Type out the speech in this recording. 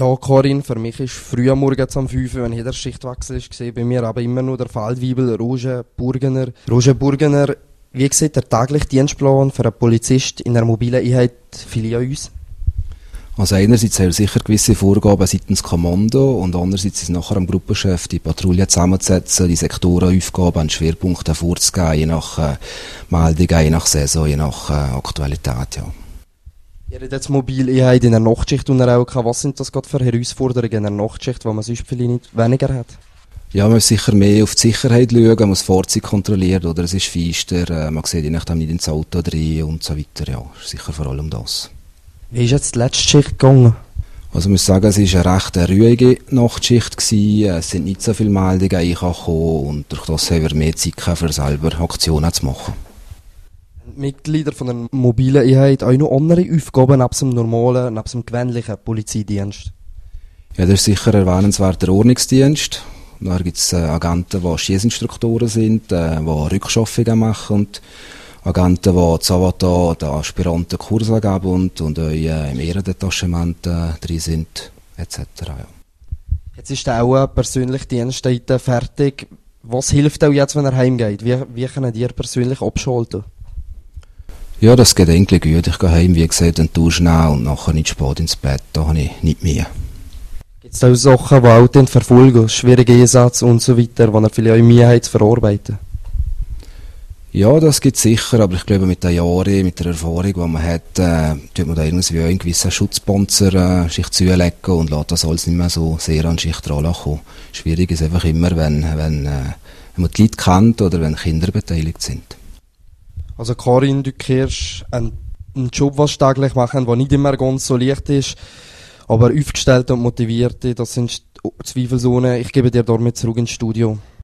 Ja, Corinne, für mich ist früh am Morgen um 5 Uhr, wenn jeder Schichtwechsel ist, gesehen bei mir aber immer nur der Feldwebel Roger Burgener. Roger Burgener, wie sieht der tägliche Dienstplan für einen Polizist in einer mobilen Einheit viele an uns? Also einerseits haben wir sicher gewisse Vorgaben seitens Kommando und andererseits ist es nachher am Gruppenchef, die Patrouille zusammenzusetzen, die Sektorenaufgaben an Schwerpunkte vorzugeben, je nach Meldung, je nach Saison, je nach Aktualität, ja. Ihr habt jetzt Mobileinheit in der Nachtschicht unterhalten. Was sind das gerade für Herausforderungen in der Nachtschicht, die man sonst vielleicht nicht weniger hat? Ja, man muss sicher mehr auf die Sicherheit schauen, man muss das Fahrzeug kontrollieren, oder es ist feister, man sieht je nachdem nicht ins Auto rein und so weiter, ja, sicher vor allem das. Wie ist jetzt die letzte Schicht gegangen? Also ich muss sagen, es war eine recht ruhige Nachtschicht gewesen. Es sind nicht so viele Meldungen eingekommen und durch das haben wir mehr Zeit gehabt, für selber Aktionen zu machen. Mitglieder von der mobilen Einheit auch noch andere Aufgaben neben dem normalen, neben dem gewöhnlichen Polizeidienst? Ja, das ist sicher erwähnenswert der Ordnungsdienst. Da gibt es Agenten, die Schiessinstruktoren sind, die Rückschaffungen machen und Agenten, die Zavata, den Aspiranten Kurse geben und auch im Ehrendetachement drin sind, etc. Ja. Jetzt ist auch ein persönlicher Dienst fertig. Was hilft auch jetzt, wenn er heimgeht? Wie können ihr persönlich abschalten? Ja, das geht eigentlich gut. Ich gehe heim, wie gesagt, und dusche und nachher nicht spät ins Bett. Da habe ich nicht mehr. Gibt es auch Sachen, die auch den verfolgen, schwierige Einsätze und so weiter, die er vielleicht auch Mühe hat zu verarbeiten? Ja, das gibt es sicher, aber ich glaube, mit den Jahren, mit der Erfahrung, die man hat, tut man da irgendwie einen gewissen Schutzpanzer sich zulegen und lässt das alles nicht mehr so sehr an sich rankommen. Schwierig ist einfach immer, wenn man die Leute kennt oder wenn Kinder beteiligt sind. Also Karin, du kehrst einen Job, was täglich machen, der nicht immer ganz so leicht ist, aber aufgestellt und motiviert, das sind zweifelsohne. Ich gebe dir damit zurück ins Studio.